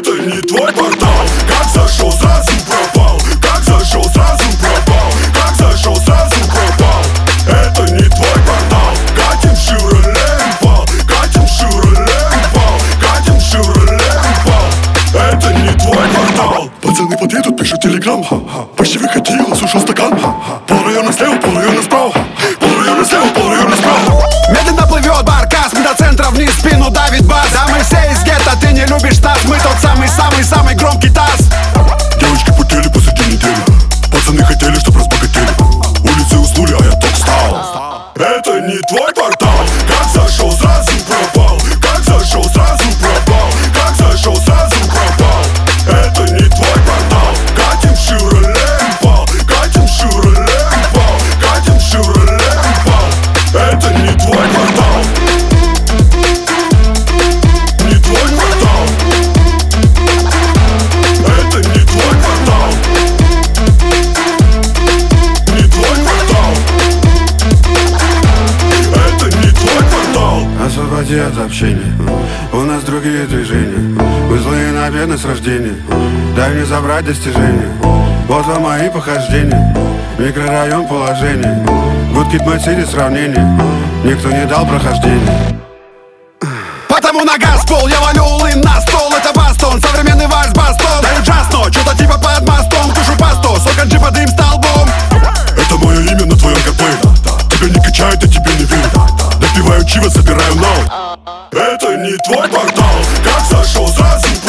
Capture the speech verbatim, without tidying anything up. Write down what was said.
Это не твой квартал. Как зашел, сразу пропал. Как зашел, сразу пропал. Как зашел, сразу пропал. Это не твой квартал. Катим в Шевроле Импал. Катим в Шевроле Импал. Катим в Шевроле Импал. Это не твой квартал. Пацаны подъедут, пишут телеграм. Почти выходил, осушил стакан. Пол района слева, пол района справа. Пол района слева, пол района справа. Медленно плывет баркас, мы до центра, вниз спину давит бас. Да мы все из гетто, ты не любишь нас. Мы тот самый-самый-самый громкий таз. Девочки потели посреди недели. Пацаны хотели, чтоб разбогатели. Улицы уснули, а я только встал. Это не твой квартал. Как зашел, сразу пропал. Как зашел, сразу пропал. Как зашел, сразу пропал. Это не твой квартал. Катим в Шевроле Импал. Катим в Шевроле Импал. Катим в Шевроле Импал. Это не твой квартал. Не твой квартал. Это не твой квартал. Не твой квартал. Это не твой квартал. Освободи от общения, у нас другие движения. Мы злые на бедность рождения. Дай мне забрать достижения. Вот вам мои похождения. Микрорайон положение. Гудкит Мерседес сравнение. Никто не дал прохождения. Потому на газ пол, я валю улын на стол. Это бастон, современный вальс бастон. Даю джаз, но что-то типа под мостом. Душу пасту, сока джипа дым столбом. Это мое имя на твоем картеле. Тебя не качает, я тебе не верю. Допиваю чиво, собираю нал. Это не твой квартал. Как зашел, сразу